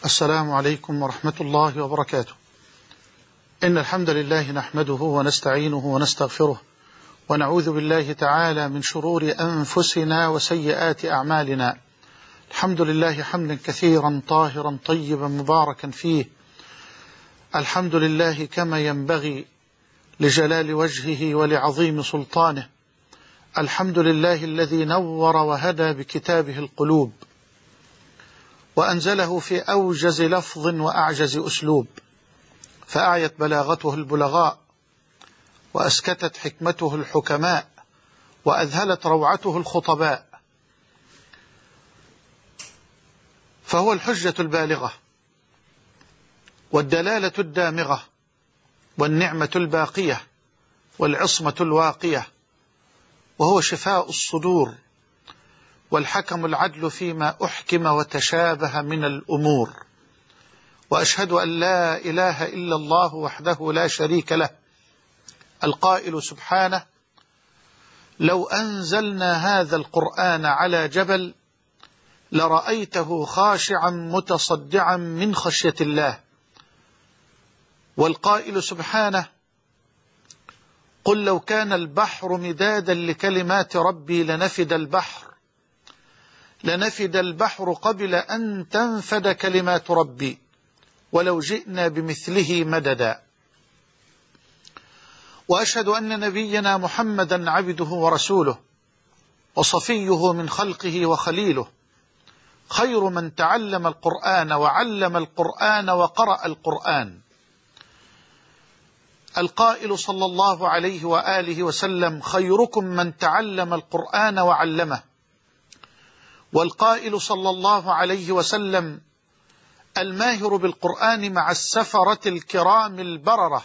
السلام عليكم ورحمة الله وبركاته. إن الحمد لله نحمده ونستعينه ونستغفره ونعوذ بالله تعالى من شرور أنفسنا وسيئات أعمالنا. الحمد لله حمدا كثيرا طاهرا طيبا مباركا فيه. الحمد لله كما ينبغي لجلال وجهه ولعظيم سلطانه. الحمد لله الذي نور وهدى بكتابه القلوب وأنزله في أوجز لفظ وأعجز أسلوب، فأعيت بلاغته البلغاء وأسكتت حكمته الحكماء وأذهلت روعته الخطباء، فهو الحجة البالغة والدلالة الدامغة والنعمة الباقية والعصمة الواقية، وهو شفاء الصدور والحكم العدل فيما أحكم وتشابه من الأمور. وأشهد أن لا إله إلا الله وحده لا شريك له، القائل سبحانه: لو أنزلنا هذا القرآن على جبل لرأيته خاشعا متصدعا من خشية الله. والقائل سبحانه: قل لو كان البحر مدادا لكلمات ربي لنفد البحر قبل أن تنفد كلمات ربي ولو جئنا بمثله مددا. وأشهد أن نبينا محمدا عبده ورسوله وصفيه من خلقه وخليله، خير من تعلم القرآن وعلم القرآن وقرأ القرآن. القائل صلى الله عليه وآله وسلم: خيركم من تعلم القرآن وعلمه. والقائل صلى الله عليه وسلم: الماهر بالقرآن مع السفرة الكرام البررة.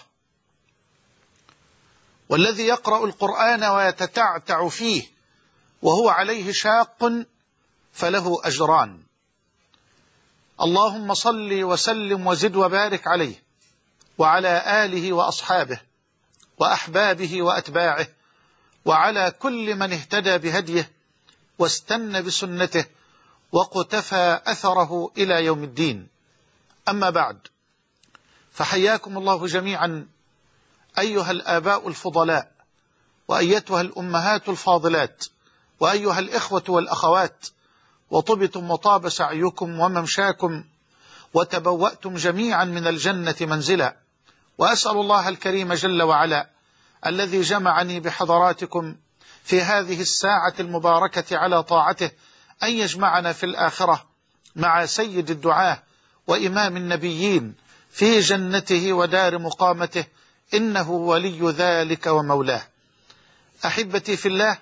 والذي يقرأ القرآن ويتتعتع فيه وهو عليه شاق فله أجران. اللهم صل وسلم وزد وبارك عليه وعلى آله وأصحابه وأحبابه وأتباعه وعلى كل من اهتدى بهديه واستنى بسنته وقتفى أثره إلى يوم الدين. أما بعد، فحياكم الله جميعا أيها الآباء الفضلاء، وأيتها الأمهات الفاضلات، وأيها الإخوة والأخوات، وطبتم وطاب سعيكم وممشاكم وتبوأتم جميعا من الجنة منزلا. وأسأل الله الكريم جل وعلا الذي جمعني بحضراتكم في هذه الساعة المباركة على طاعته أن يجمعنا في الآخرة مع سيد الدعاة وإمام النبيين في جنته ودار مقامته، إنه ولي ذلك ومولاه. أحبتي في الله،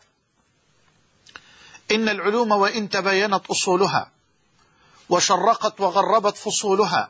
إن العلوم وإن تباينت أصولها وشرقت وغربت فصولها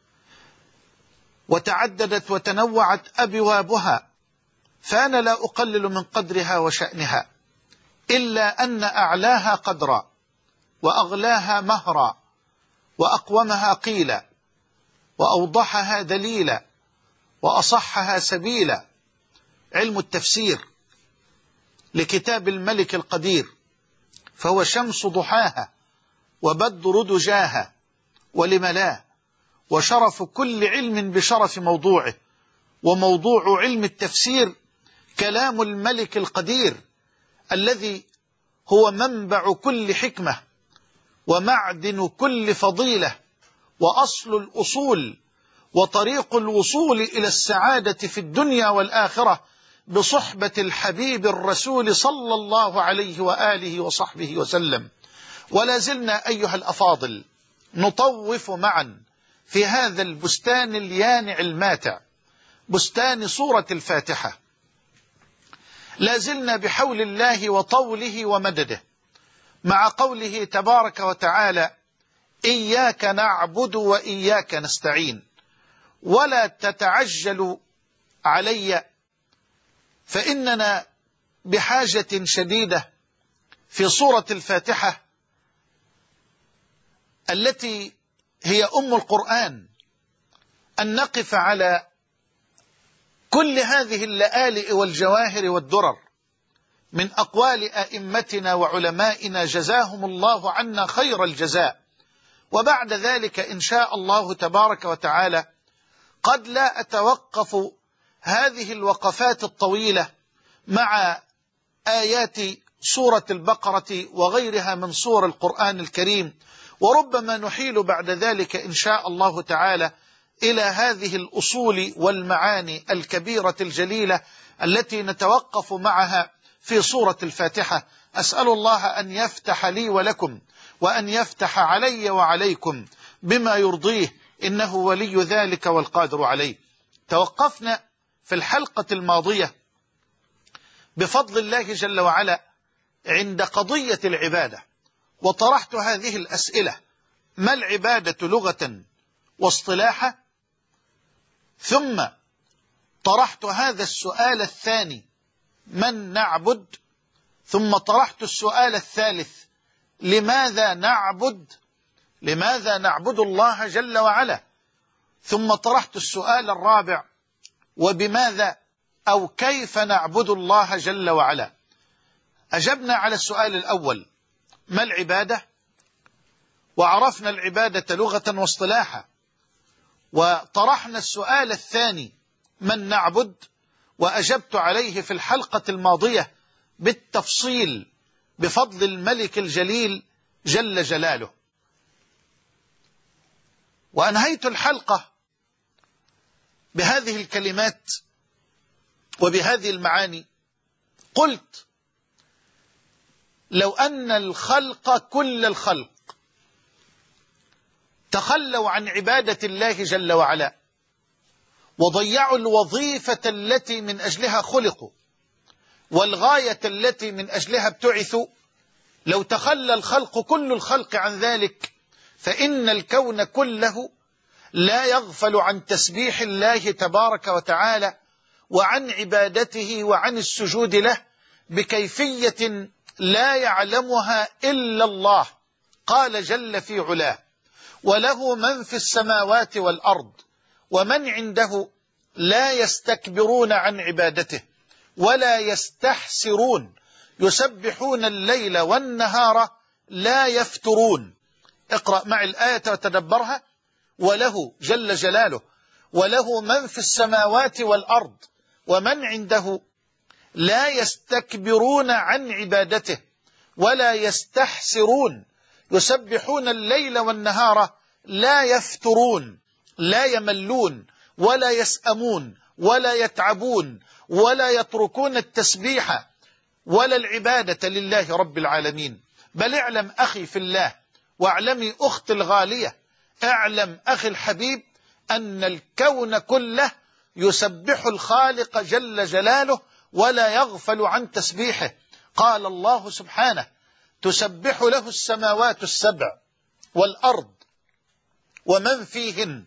وتعددت وتنوعت أبوابها، فأنا لا أقلل من قدرها وشأنها، إلا أن أعلاها قدرا وأغلاها مهرا وأقومها قيلا وأوضحها دليلا وأصحها سبيلا علم التفسير لكتاب الملك القدير، فهو شمس ضحاها وبدر دجاها ولملاه، وشرف كل علم بشرف موضوعه. وموضوع علم التفسير كلام الملك القدير الذي هو منبع كل حكمة ومعدن كل فضيلة وأصل الأصول وطريق الوصول إلى السعادة في الدنيا والآخرة بصحبة الحبيب الرسول صلى الله عليه وآله وصحبه وسلم. ولا زلنا أيها الأفاضل نطوف معا في هذا البستان اليانع الماتع، بستان سورة الفاتحة. لا زلنا بحول الله وطوله ومدده مع قوله تبارك وتعالى: إياك نعبد وإياك نستعين. ولا تتعجلوا علي، فإننا بحاجة شديدة في سورة الفاتحة التي هي أم القرآن أن نقف على كل هذه اللآلئ والجواهر والدرر من أقوال أئمتنا وعلمائنا جزاهم الله عنا خير الجزاء، وبعد ذلك إن شاء الله تبارك وتعالى قد لا أتوقف هذه الوقفات الطويلة مع آيات سورة البقرة وغيرها من سور القرآن الكريم، وربما نحيل بعد ذلك إن شاء الله تعالى إلى هذه الأصول والمعاني الكبيرة الجليلة التي نتوقف معها في سورة الفاتحة. أسأل الله أن يفتح لي ولكم وأن يفتح علي وعليكم بما يرضيه، إنه ولي ذلك والقادر عليه. توقفنا في الحلقة الماضية بفضل الله جل وعلا عند قضية العبادة، وطرحت هذه الأسئلة: ما العبادة لغة واصطلاحا؟ ثم طرحت هذا السؤال الثاني: من نعبد؟ ثم طرحت السؤال الثالث: لماذا نعبد؟ لماذا نعبد الله جل وعلا؟ ثم طرحت السؤال الرابع: وبماذا أو كيف نعبد الله جل وعلا؟ أجبنا على السؤال الأول: ما العبادة؟ وعرفنا العبادة لغة واصطلاحا. وطرحنا السؤال الثاني: من نعبد؟ وأجبت عليه في الحلقة الماضية بالتفصيل بفضل الملك الجليل جل جلاله. وأنهيت الحلقة بهذه الكلمات وبهذه المعاني. قلت: لو أن الخلق كل الخلق تخلوا عن عبادة الله جل وعلا وضيعوا الوظيفة التي من أجلها خلقوا والغاية التي من أجلها ابتعثوا، لو تخلى الخلق كل الخلق عن ذلك، فإن الكون كله لا يغفل عن تسبيح الله تبارك وتعالى وعن عبادته وعن السجود له بكيفية لا يعلمها إلا الله. قال جل في علاه: وله من في السماوات والأرض ومن عنده لا يستكبرون عن عبادته ولا يستحسرون يسبحون الليل والنهار لا يفترون. اقرأ معي الآية وتدبرها: وله جل جلاله وله من في السماوات والأرض ومن عنده لا يستكبرون عن عبادته ولا يستحسرون يسبحون الليل والنهار لا يفترون، لا يملون ولا يسأمون ولا يتعبون ولا يتركون التسبيح ولا العبادة لله رب العالمين. بل اعلم أخي في الله، واعلمي أختي الغالية، اعلم أخي الحبيب، أن الكون كله يسبح الخالق جل جلاله ولا يغفل عن تسبيحه. قال الله سبحانه: تسبح له السماوات السبع والأرض ومن فيهن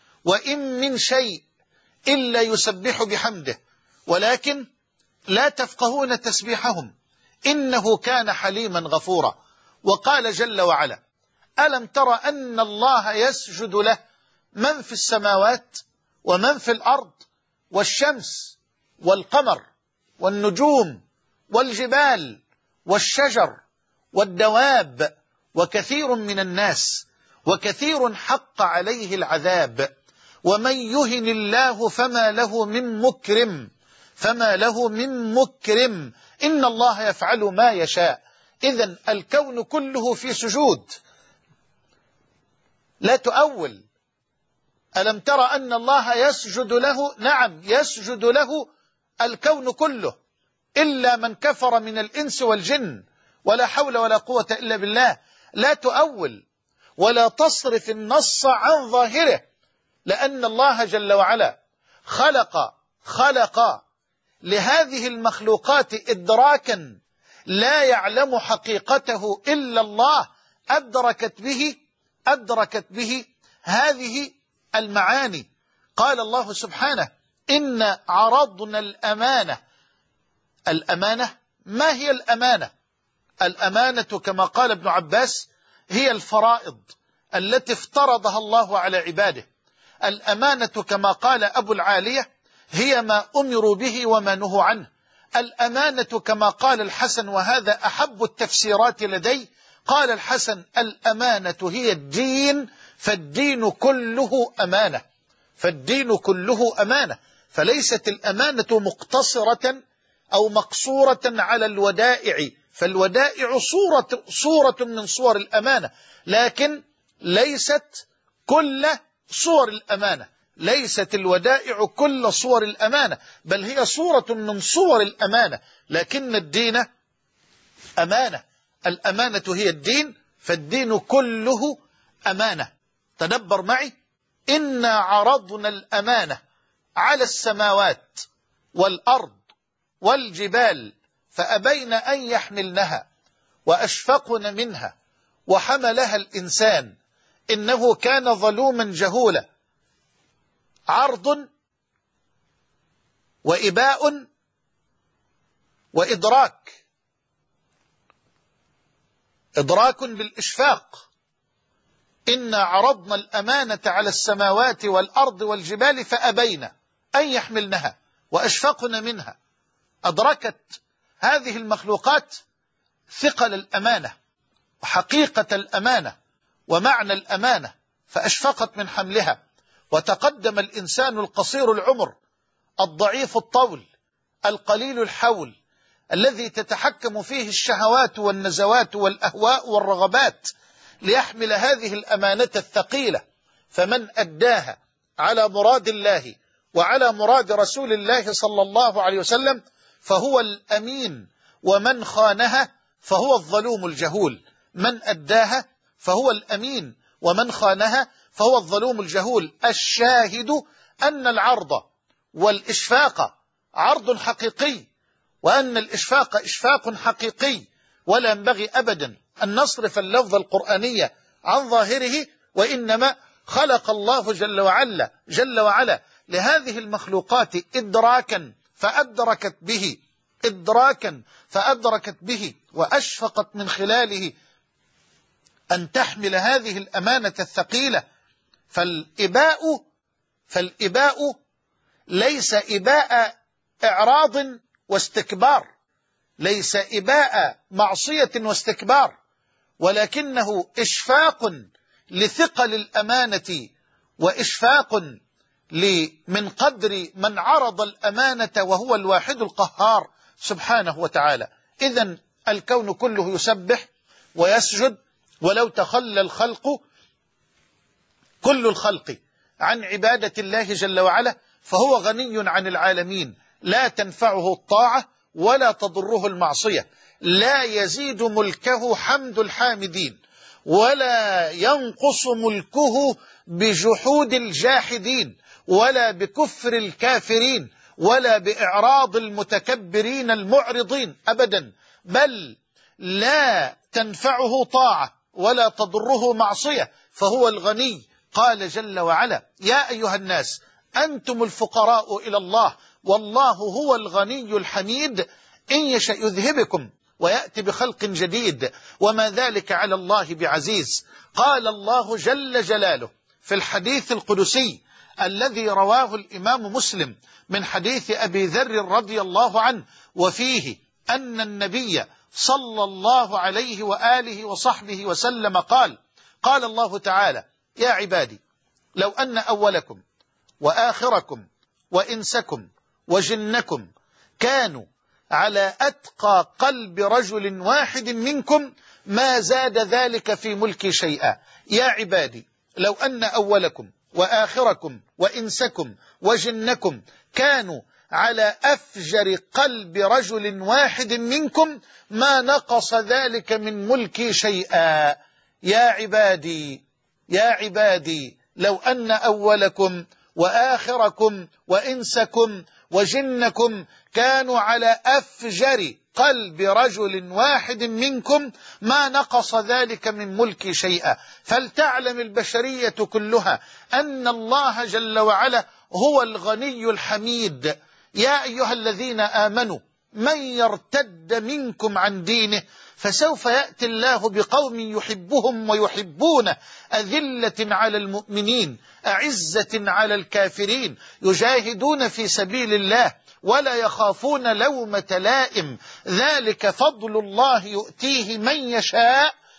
وإن من شيء إلا يسبح بحمده ولكن لا تفقهون تسبيحهم إنه كان حليما غفورا. وقال جل وعلا: ألم تر أن الله يسجد له من في السماوات ومن في الأرض والشمس والقمر والنجوم والجبال والشجر والدواب وكثير من الناس وكثير حق عليه العذاب ومن يهن الله فما له من مكرم إن الله يفعل ما يشاء. إذن الكون كله في سجود، لا تؤول. ألم ترى أن الله يسجد له؟ نعم، يسجد له الكون كله إلا من كفر من الإنس والجن، ولا حول ولا قوة إلا بالله. لا تؤول ولا تصرف النص عن ظاهره، لأن الله جل وعلا خلق لهذه المخلوقات إدراكا لا يعلم حقيقته إلا الله، أدركت به هذه المعاني. قال الله سبحانه: إن عرضنا الأمانة. ما هي الأمانة؟ الأمانة كما قال ابن عباس هي الفرائض التي افترضها الله على عباده. الأمانة كما قال أبو العالية هي ما أمروا به وما نهوا عنه. الأمانة كما قال الحسن، وهذا أحب التفسيرات لدي، قال الحسن: الأمانة هي الدين، فالدين كله أمانة، فالدين كله أمانة. فليست الأمانة مقتصرة أو مقصورة على الودائع، فالودائع صورة من صور الأمانة، لكن ليست كل صور الأمانة، ليست الودائع كل صور الأمانة، بل هي صورة من صور الأمانة، لكن الدين أمانة. الأمانة هي الدين، فالدين كله أمانة. تدبر معي: إنا عرضنا الأمانة على السماوات والأرض والجبال فأبين أن يحملنها وأشفقن منها وحملها الإنسان إنه كان ظلوما جهولا. عرض وإباء وإدراك. إدراك بالإشفاق: إنا عرضنا الأمانة على السماوات والأرض والجبال فأبين أن يحملنها وأشفقن منها. أدركت هذه المخلوقات ثقل الأمانة وحقيقة الأمانة ومعنى الأمانة، فأشفقت من حملها. وتقدم الإنسان القصير العمر الضعيف الطول القليل الحول الذي تتحكم فيه الشهوات والنزوات والأهواء والرغبات ليحمل هذه الأمانة الثقيلة، فمن أداها على مراد الله وعلى مراد رسول الله صلى الله عليه وسلم فهو الأمين، ومن خانها فهو الظلوم الجهول. من أداها فهو الأمين، ومن خانها فهو الظلوم الجهول. الشاهد أن العرض والإشفاق عرض حقيقي، وأن الإشفاق إشفاق حقيقي، ولا ينبغي أبدا أن نصرف اللفظ القرآني عن ظاهره، وإنما خلق الله جل وعلا لهذه المخلوقات إدراكا فأدركت به وأشفقت من خلاله أن تحمل هذه الأمانة الثقيلة. فالإباء ليس إباء إعراض واستكبار، ليس إباء معصية واستكبار، ولكنه إشفاق لثقل الأمانة، وإشفاق من قدر من عرض الأمانة، وهو الواحد القهار سبحانه وتعالى. إذن الكون كله يسبح ويسجد، ولو تخلى الخلق كل الخلق عن عبادة الله جل وعلا فهو غني عن العالمين، لا تنفعه الطاعة ولا تضره المعصية، لا يزيد ملكه حمد الحامدين، ولا ينقص ملكه بجحود الجاحدين، ولا بكفر الكافرين، ولا بإعراض المتكبرين المعرضين أبدا، بل لا تنفعه طاعة ولا تضره معصية، فهو الغني. قال جل وعلا: يا أيها الناس أنتم الفقراء إلى الله والله هو الغني الحميد، إن يشأ يذهبكم ويأتي بخلق جديد وما ذلك على الله بعزيز. قال الله جل جلاله في الحديث القدسي الذي رواه الإمام مسلم من حديث أبي ذر رضي الله عنه، وفيه أن النبي صلى الله عليه وآله وصحبه وسلم قال الله تعالى: يا عبادي لو أن أولكم وآخركم وإنسكم وجنكم كانوا على أتقى قلب رجل واحد منكم ما زاد ذلك في ملكي شيئا. يا عبادي لو أن أولكم وآخركم وإنسكم وجنكم كانوا على أفجر قلب رجل واحد منكم ما نقص ذلك من ملكي شيئا. يا عبادي لو أن أولكم وآخركم وإنسكم وجنكم كانوا على أفجر قلب رجل واحد منكم ما نقص ذلك من ملكي شيئا. فلتعلم البشرية كلها أن الله جل وعلا هو الغني الحميد. يا أيها الذين آمنوا من يرتد منكم عن دينه فسوف يأتي الله بقوم يحبهم ويحبونه أذلة على المؤمنين أعزة على الكافرين يجاهدون في سبيل الله ولا يخافون لومة لائم ذلك فضل الله يؤتيه من يشاء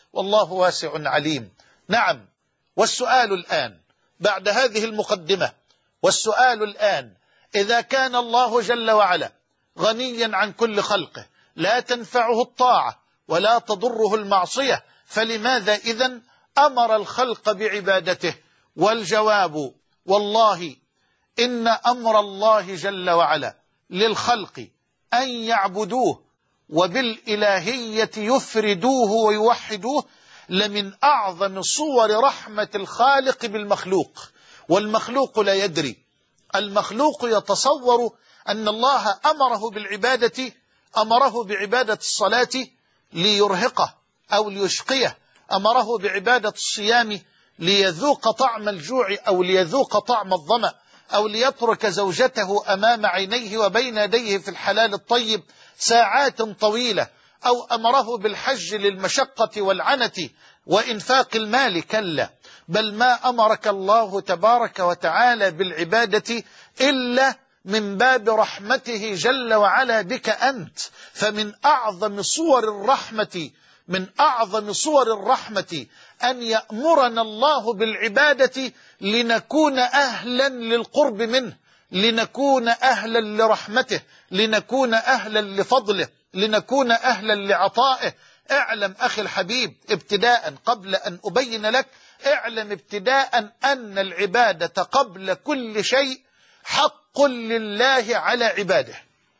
والله واسع عليم. نعم، والسؤال الآن بعد هذه المقدمة، والسؤال الآن: إذا كان الله جل وعلا غنيا عن كل خلقه لا تنفعه الطاعة ولا تضره المعصية، فلماذا إذن أمر الخلق بعبادته؟ والجواب: والله إن أمر الله جل وعلا للخلق أن يعبدوه وبالإلهية يفردوه ويوحدوه لمن أعظم صور رحمة الخالق بالمخلوق. والمخلوق لا يدري، المخلوق يتصور أن الله أمره بالعبادة، أمره بعبادة الصلاة ليرهقه أو ليشقيه، أمره بعبادة الصيام ليذوق طعم الجوع أو ليذوق طعم الظمأ، أو ليترك زوجته أمام عينيه وبين يديه في الحلال الطيب ساعات طويلة، أو أمره بالحج للمشقة والعنة وإنفاق المال. كلا، بل ما أمرك الله تبارك وتعالى بالعبادة إلا من باب رحمته جل وعلا بك أنت. فمن أعظم صور الرحمة، من أعظم صور الرحمة أن يأمرنا الله بالعبادة لنكون أهلا للقرب منه، لنكون أهلا لرحمته، لنكون أهلا لفضله، لنكون أهلا لعطائه. اعلم أخي الحبيب ابتداء قبل أن أبين لك، اعلم ابتداء أن العبادة قبل كل شيء حق لله على عباده.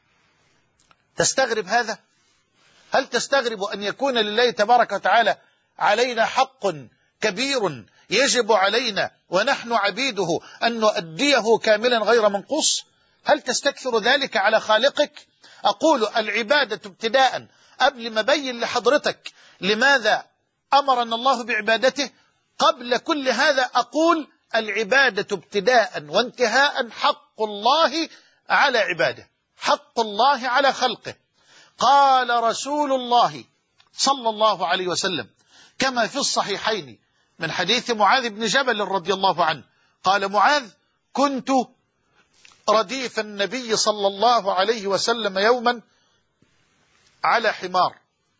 تستغرب هذا؟ هل تستغرب أن يكون لله تبارك وتعالى علينا حق كبير يجب علينا ونحن عبيده أن نؤديه كاملا غير منقوص؟ هل تستكثر ذلك على خالقك؟ أقول العبادة ابتداء قبل ما أبين لحضرتك لماذا أمرنا الله بعبادته، قبل كل هذا أقول العبادة ابتداء وانتهاء حق الله على عباده، حق الله على خلقه. قال رسول الله صلى الله عليه وسلم كما في الصحيحين من حديث معاذ بن جبل رضي الله عنه قال معاذ: كنت رديف النبي صلى الله عليه وسلم يوما على حمار.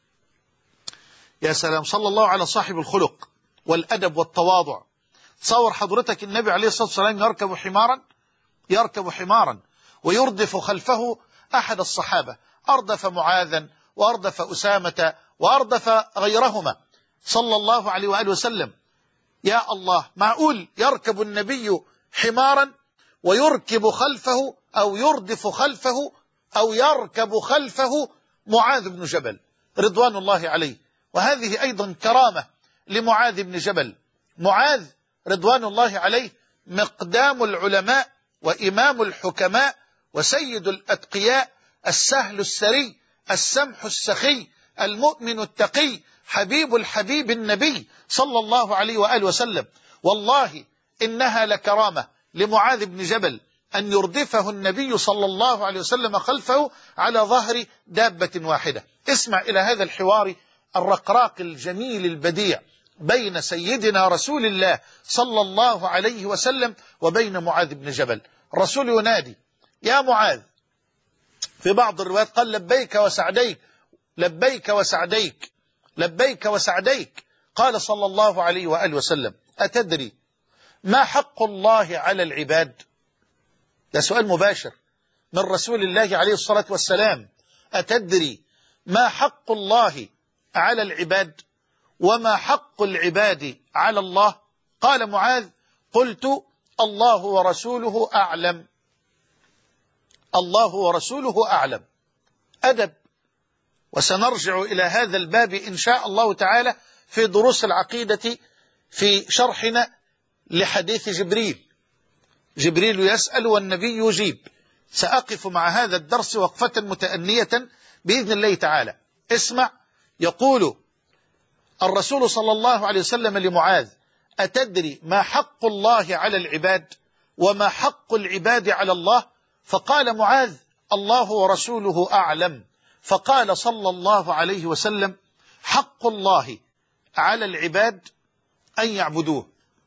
يا سلام، صلى الله على صاحب الخلق والأدب والتواضع. تصور حضرتك النبي عليه الصلاة والسلام يركب حمارا ويردف خلفه أحد الصحابة، أردف معاذا وأردف أسامة وأردف غيرهما صلى الله عليه وآله وسلم. يا الله، معقول يركب النبي حمارا ويركب خلفه أو يردف خلفه أو يركب خلفه معاذ بن جبل رضوان الله عليه؟ وهذه أيضا كرامة لمعاذ بن جبل. معاذ رضوان الله عليه مقدام العلماء وإمام الحكماء وسيد الأتقياء، السهل السري، السمح السخي، المؤمن التقي، حبيب الحبيب النبي صلى الله عليه وآله وسلم. والله إنها لكرامة لمعاذ بن جبل أن يردفه النبي صلى الله عليه وسلم خلفه على ظهر دابة واحدة. اسمع إلى هذا الحوار الرقراق الجميل البديع بين سيدنا رسول الله صلى الله عليه وسلم وبين معاذ بن جبل. الرسول ينادي: يا معاذ. في بعض الروايات قال: لبيك وسعديك، لبيك وسعديك، لبيك وسعديك. قال صلى الله عليه وآله وسلم: أتدري ما حق الله على العباد؟ ده سؤال مباشر من رسول الله عليه الصلاة والسلام. أتدري ما حق الله على العباد وما حق العباد على الله؟ قال معاذ: قلت: الله ورسوله أعلم. الله ورسوله أعلم. أدب. وسنرجع إلى هذا الباب إن شاء الله تعالى في دروس العقيدة في شرحنا لحديث جبريل. جبريل يسأل والنبي يجيب. سأقف مع هذا الدرس وقفة متأنية بإذن الله تعالى. اسمع، يقول الرسول صلى الله عليه وسلم لمعاذ: أتدري ما حق الله على العباد وما حق العباد على الله؟ فقال معاذ: الله ورسوله أعلم. فقال صلى الله عليه وسلم: حق الله على العباد أن يعبدوه.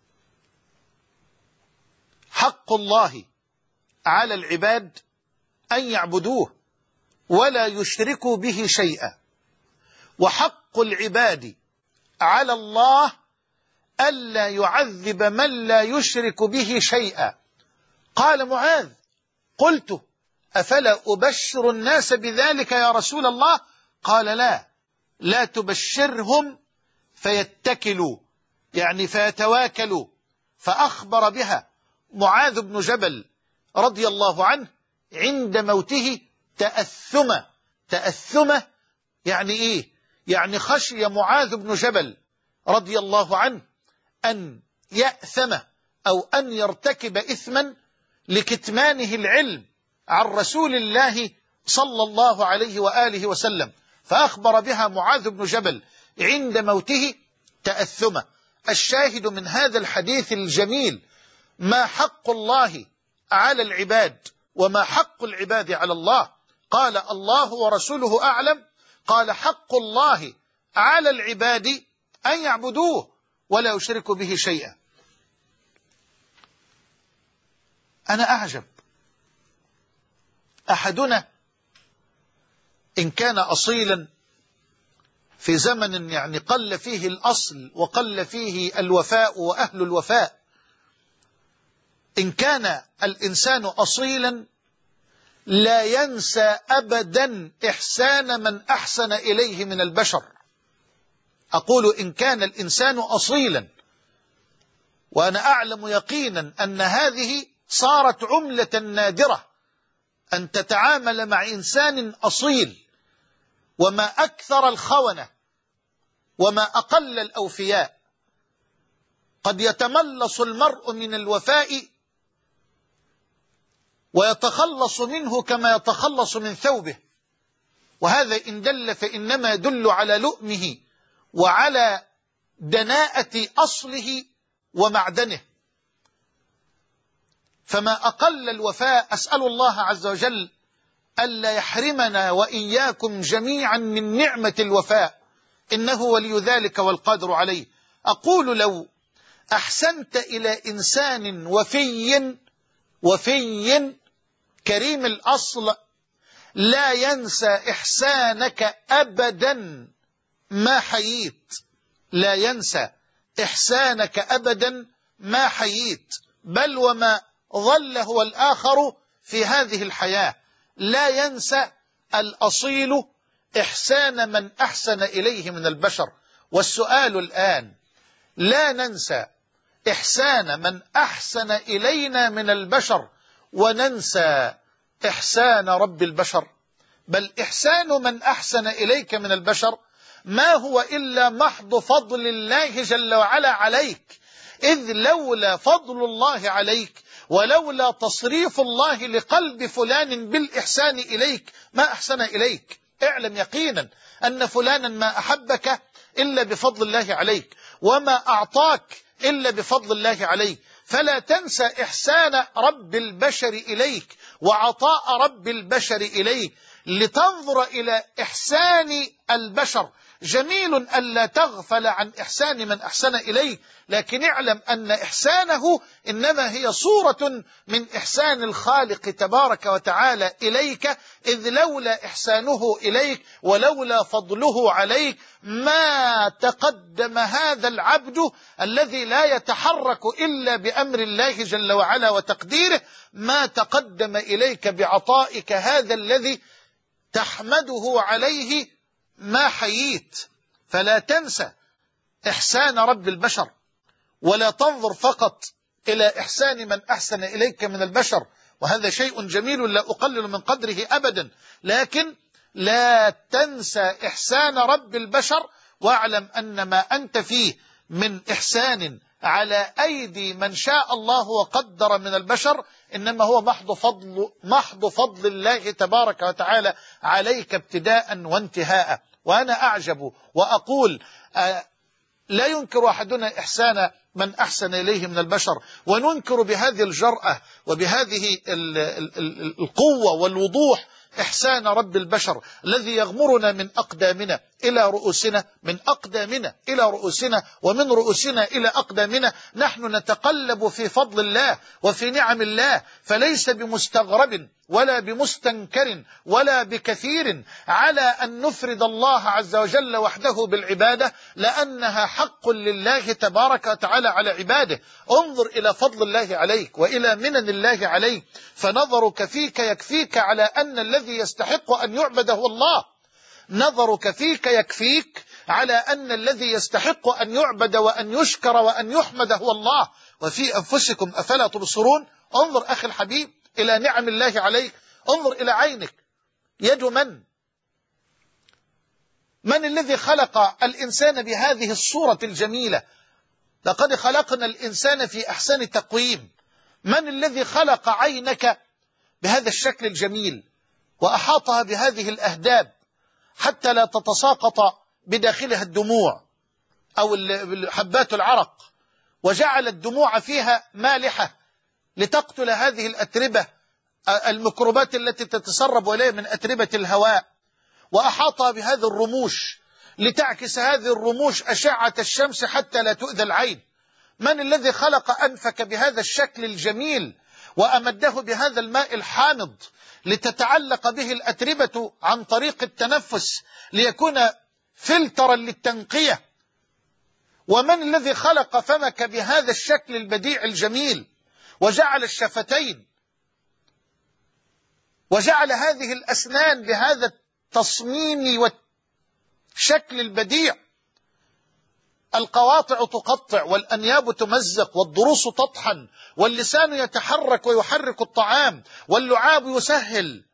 حق الله على العباد أن يعبدوه ولا يشركوا به شيئا، وحق العباد على الله ألا يعذب من لا يشرك به شيئا. قال معاذ: قلت: أفلا أبشر الناس بذلك يا رسول الله؟ قال: لا تبشرهم فيتكلوا، يعني فيتواكلوا. فأخبر بها معاذ بن جبل رضي الله عنه عند موته تأثمة يعني إيه؟ يعني خشي معاذ بن جبل رضي الله عنه أن يأثم أو أن يرتكب إثما لكتمانه العلم عن رسول الله صلى الله عليه وآله وسلم، فأخبر بها معاذ بن جبل عند موته تأثمة. الشاهد من هذا الحديث الجميل ما حق الله على العباد وما حق العباد على الله. قال: الله ورسوله أعلم. قال: حق الله على العباد أن يعبدوه ولا يشركوا به شيئا. أنا أعجب، أحدنا إن كان أصيلا في زمن يعني قل فيه الأصل وقل فيه الوفاء وأهل الوفاء، إن كان الإنسان أصيلا لا ينسى أبدا إحسان من أحسن إليه من البشر. أقول إن كان الإنسان أصيلا، وأنا أعلم يقينا أن هذه صارت عملة نادرة أن تتعامل مع إنسان أصيل، وما أكثر الخونة وما أقل الأوفياء. قد يتملص المرء من الوفاء ويتخلص منه كما يتخلص من ثوبه، وهذا إن دل فإنما يدل على لؤمه وعلى دناءة أصله ومعدنه. فما أقل الوفاء. أسأل الله عز وجل ألا يحرمنا وإياكم جميعا من نعمة الوفاء، إنه ولي ذلك والقادر عليه. أقول لو أحسنت إلى إنسان وفي كريم الأصل لا ينسى إحسانك أبدا ما حييت، لا ينسى إحسانك أبدا ما حييت، بل وما ظل هو الآخر في هذه الحياة. لا ينسى الأصيل إحسان من أحسن إليه من البشر. والسؤال الآن: لا ننسى إحسان من أحسن إلينا من البشر وننسى إحسان رب البشر؟ بل إحسان من أحسن إليك من البشر ما هو إلا محض فضل الله جل وعلا عليك، إذ لولا فضل الله عليك ولولا تصريف الله لقلب فلان بالإحسان إليك ما أحسن إليك. اعلم يقينا أن فلانا ما أحبك إلا بفضل الله عليك، وما أعطاك إلا بفضل الله عليك. فلا تنسى إحسان رب البشر إليك وعطاء رب البشر إليك لتنظر إلى إحسان البشر. جميل ألا تغفل عن إحسان من أحسن إليك، لكن اعلم أن إحسانه إنما هي صورة من إحسان الخالق تبارك وتعالى إليك، إذ لولا إحسانه إليك ولولا فضله عليك ما تقدم هذا العبد الذي لا يتحرك إلا بأمر الله جل وعلا وتقديره، ما تقدم إليك بعطائك هذا الذي تحمده عليه ما حييت. فلا تنسى إحسان رب البشر، ولا تنظر فقط إلى إحسان من أحسن إليك من البشر، وهذا شيء جميل لا أقلل من قدره أبدا، لكن لا تنسى إحسان رب البشر، واعلم أن ما أنت فيه من إحسان على أيدي من شاء الله وقدر من البشر إنما هو محض فضل الله تبارك وتعالى عليك ابتداء وانتهاء. وأنا أعجب وأقول لا ينكر أحدنا إحسان من أحسن إليه من البشر، وننكر بهذه الجرأة وبهذه القوة والوضوح إحسان رب البشر الذي يغمرنا من أقدامنا إلى رؤوسنا، من أقدامنا إلى رؤوسنا، ومن رؤوسنا إلى أقدامنا. نحن نتقلب في فضل الله وفي نعم الله، فليس بمستغرب ولا بمستنكر ولا بكثير على أن نفرد الله عز وجل وحده بالعبادة، لأنها حق لله تبارك وتعالى على عباده. انظر إلى فضل الله عليك وإلى منن الله عليك، فنظرك فيك يكفيك على أن الذي يستحق أن يعبد هو الله. نظرك فيك يكفيك على أن الذي يستحق أن يعبد وأن يشكر وأن يحمد هو الله. وفي أنفسكم أفلا تبصرون. انظر أخي الحبيب إلى نعم الله عليك، انظر إلى عينك. يد من الذي خلق الإنسان بهذه الصورة الجميلة؟ لقد خلقنا الإنسان في أحسن تقويم. من الذي خلق عينك بهذا الشكل الجميل وأحاطها بهذه الأهداب حتى لا تتساقط بداخلها الدموع أو حبات العرق، وجعل الدموع فيها مالحة لتقتل هذه الأتربة، الميكروبات التي تتسرب إليه من أتربة الهواء، وأحاطها بهذه الرموش لتعكس هذه الرموش أشعة الشمس حتى لا تؤذى العين. من الذي خلق أنفك بهذا الشكل الجميل وأمده بهذا الماء الحامض لتتعلق به الأتربة عن طريق التنفس ليكون فلترا للتنقية؟ ومن الذي خلق فمك بهذا الشكل البديع الجميل وجعل الشفتين وجعل هذه الأسنان بهذا التصميم والشكل البديع؟ القواطع تقطع والأنياب تمزق والضروس تطحن واللسان يتحرك ويحرك الطعام واللعاب يسهل.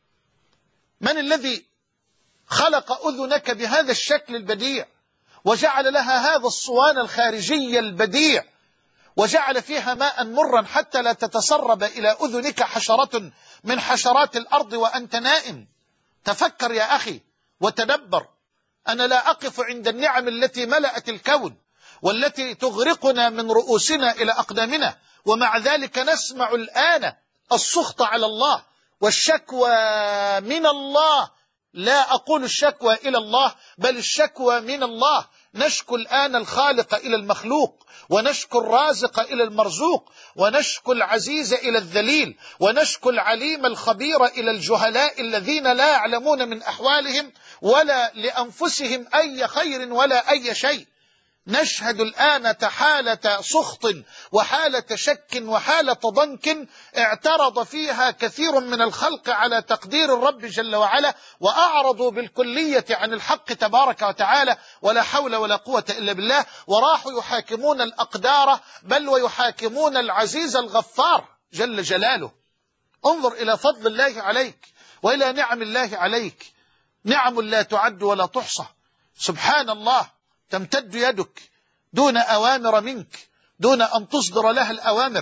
من الذي خلق أذنك بهذا الشكل البديع وجعل لها هذا الصوان الخارجي البديع وجعل فيها ماء مرا حتى لا تتسرب إلى أذنك حشرة من حشرات الأرض وأنت نائم؟ تفكر يا أخي وتدبر. أنا لا أقف عند النعم التي ملأت الكون والتي تغرقنا من رؤوسنا إلى أقدامنا، ومع ذلك نسمع الآن السخط على الله والشكوى من الله. لا أقول الشكوى إلى الله، بل الشكوى من الله. نشكو الآن الخالق إلى المخلوق، ونشكو الرازق إلى المرزوق، ونشكو العزيز إلى الذليل، ونشكو العليم الخبير إلى الجهلاء الذين لا يعلمون من أحوالهم ولا لأنفسهم أي خير ولا أي شيء. نشهد الآن حالة سخط وحالة شك وحالة ضنك اعترض فيها كثير من الخلق على تقدير الرب جل وعلا، وأعرضوا بالكلية عن الحق تبارك وتعالى، ولا حول ولا قوة إلا بالله، وراحوا يحاكمون الأقدار بل ويحاكمون العزيز الغفار جل جلاله. انظر إلى فضل الله عليك وإلى نعم الله عليك، نعم لا تعد ولا تحصى. سبحان الله، تمتد يدك دون أوامر منك، دون أن تصدر لها الأوامر،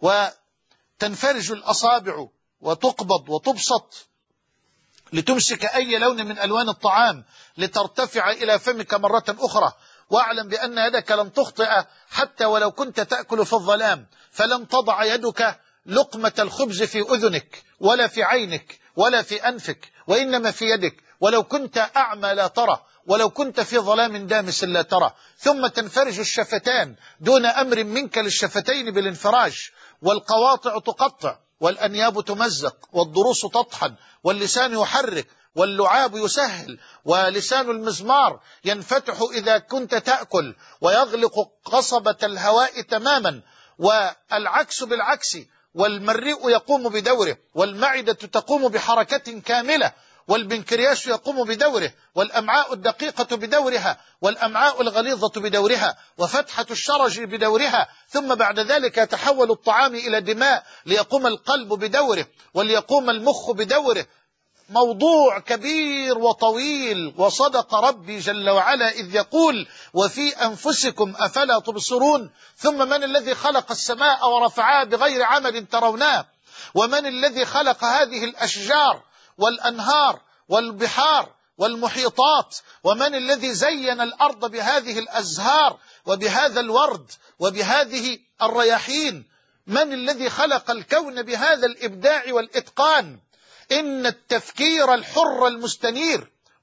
وتنفرج الأصابع وتقبض وتبسط لتمسك أي لون من ألوان الطعام لترتفع إلى فمك مرة أخرى. واعلم بأن يدك لن تخطئ حتى ولو كنت تأكل في الظلام، فلن تضع يدك لقمة الخبز في أذنك ولا في عينك ولا في أنفك، وإنما في يدك. ولو كنت أعمى لا ترى، ولو كنت في ظلام دامس لا ترى. ثم تنفرج الشفتان دون أمر منك للشفتين بالانفراج، والقواطع تقطع والأنياب تمزق والضروس تطحن واللسان يحرك واللعاب يسهل، ولسان المزمار ينفتح إذا كنت تأكل ويغلق قصبة الهواء تماما، والعكس بالعكس، والمريء يقوم بدوره، والمعدة تقوم بحركة كاملة، والبنكرياس يقوم بدوره، والأمعاء الدقيقة بدورها، والأمعاء الغليظة بدورها، وفتحة الشرج بدورها. ثم بعد ذلك يتحول الطعام إلى دماء ليقوم القلب بدوره وليقوم المخ بدوره. موضوع كبير وطويل. وصدق ربي جل وعلا إذ يقول: وفي أنفسكم أفلا تبصرون. ثم من الذي خلق السماء ورفعها بغير عمد تروناه؟ ومن الذي خلق هذه الأشجار والأنهار والبحار والمحيطات؟ ومن الذي زين الأرض بهذه الأزهار وبهذا الورد وبهذه الرياحين؟ من الذي خلق الكون بهذا الإبداع والإتقان؟ إن التفكير الحر المستنير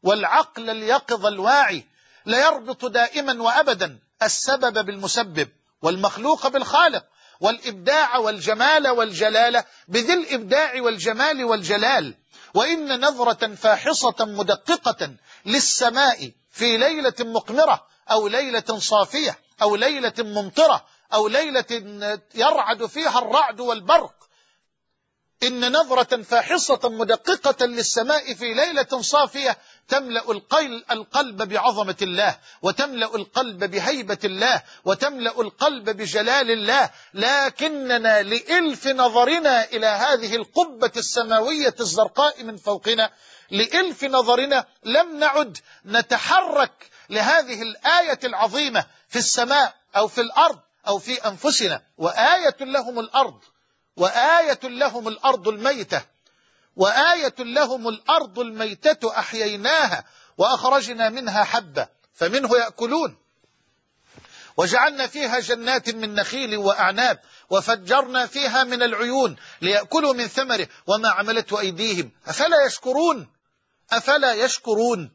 والعقل اليقظ الواعي لا يربط دائما وأبدا السبب بالمسبب والمخلوق بالخالق والإبداع والجمال والجلالة بذي الإبداع والجمال والجلال. وإن نظرة فاحصة مدققة للسماء في ليلة مقمرة أو ليلة صافية أو ليلة ممطرة أو ليلة يرعد فيها الرعد والبرق، إن نظرة فاحصة مدققة للسماء في ليلة صافية تملأ القلب بعظمة الله، وتملأ القلب بهيبة الله، وتملأ القلب بجلال الله. لكننا لإلف نظرنا إلى هذه القبة السماوية الزرقاء من فوقنا، لإلف نظرنا لم نعد نتحرك لهذه الآية العظيمة في السماء أو في الأرض أو في أنفسنا. وآية لهم الأرض، وآية لهم الأرض الميتة، وآية لهم الأرض الميتة أحييناها وأخرجنا منها حبة فمنه يأكلون، وجعلنا فيها جنات من نخيل وأعناب وفجرنا فيها من العيون ليأكلوا من ثمره وما عملته أيديهم أفلا يشكرون أفلا يشكرون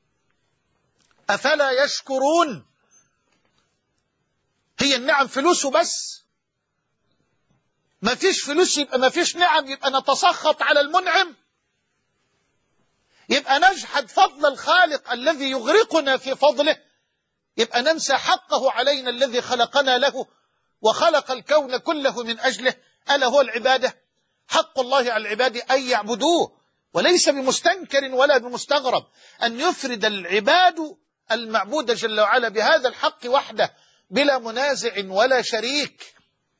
أفلا يشكرون. هي النعم فلوس بس؟ ما فيش فلوس يبقى ما فيش نعم، يبقى نتسخط على المنعم، يبقى نجحد فضل الخالق الذي يغرقنا في فضله، يبقى ننسى حقه علينا الذي خلقنا له وخلق الكون كله من أجله، ألا هو العبادة. حق الله على العباد أن يعبدوه، وليس بمستنكر ولا بمستغرب أن يفرد العباد المعبود جل وعلا بهذا الحق وحده بلا منازع ولا شريك.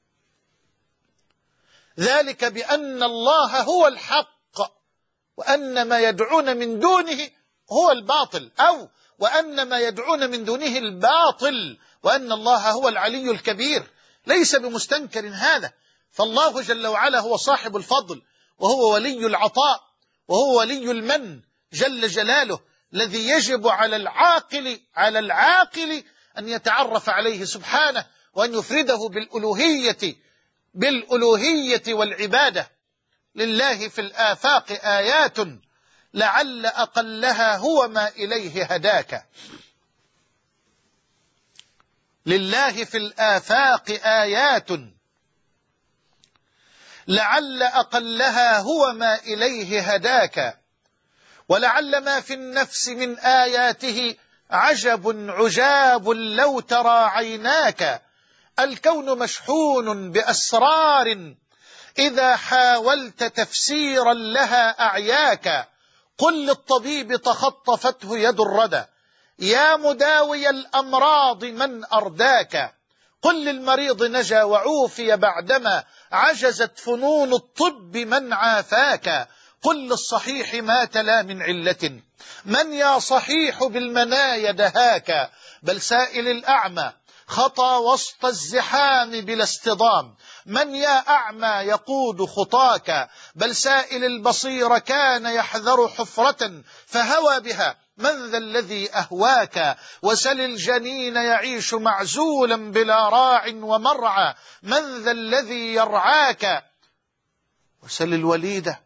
ذلك بأن الله هو الحق وأن ما يدعون من دونه هو الباطل، أو وأن ما يدعون من دونه الباطل، وأن الله هو العلي الكبير، ليس بمستنكر هذا. فالله جل وعلا هو صاحب الفضل، وهو ولي العطاء، وهو ولي المن جل جلاله، الذي يجب على العاقل أن يتعرف عليه سبحانه وأن يفرده بالألوهية والعبادة. لله في الآفاق آيات لعل أقلها هو ما إليه هداك. لله في الآفاق آيات لعل أقلها هو ما إليه هداك، ولعل ما في النفس من آياته عجب عجاب لو ترى عيناك. الكون مشحون بأسرار إذا حاولت تفسيرا لها أعياك. قل للطبيب تخطفته يد الردى يا مداوي الأمراض من أرداك. قل للمريض نجا وعوفي بعدما عجزت فنون الطب من عافاك. قل للصحيح مات لا من علة من يا صحيح بالمنايا دهاك. بل سائل الأعمى خطى وسط الزحام بلا اصطدام من يا أعمى يقود خطاك. بل سائل البصير كان يحذر حفرة فهوى بها من ذا الذي أهواك. وسل الجنين يعيش معزولا بلا راع ومرعى من ذا الذي يرعاك. وسل الوليد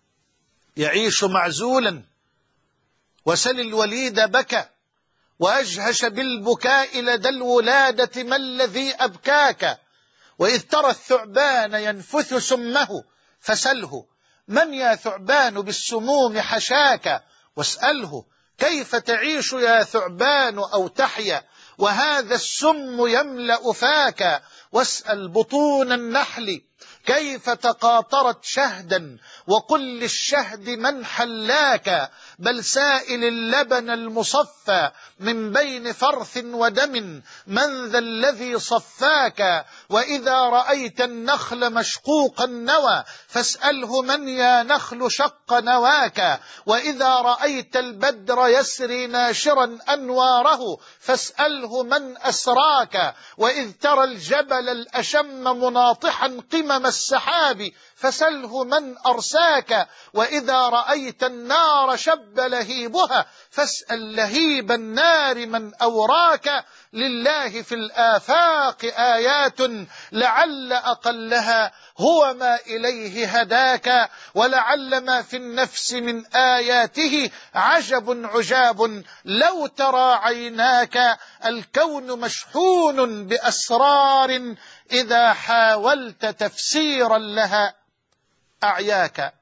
يعيش معزولا وسل الوليد بكى وأجهش بالبكاء لدى الولادة ما الذي أبكاك. وإذ ترى الثعبان ينفث سمه فسله من يا ثعبان بالسموم حشاك. واسأله كيف تعيش يا ثعبان أو تحيا وهذا السم يملأ فاك. واسأل بطون النحل كيف تقاطرت شهدا وقل للشهد من حلاك. بل سائل اللبن المصفى من بين فرث ودم من ذا الذي صفاك. وإذا رأيت النخل مشقوق النوى فاسأله من يا نخل شق نواك. وإذا رأيت البدر يسري ناشرا أنواره فاسأله من أسراك. وإذ ترى الجبل الأشم مناطحا قمم السحاب فسله من أرساك. وإذا رأيت النار شب لهيبها فاسأل لهيب النار من أوراك. لله في الآفاق آيات لعل أقلها هو ما إليه هداك، ولعل ما في النفس من آياته عجب عجاب لو ترى عيناك. الكون مشحون بأسرار إذا حاولت تفسيرا لها أعياك.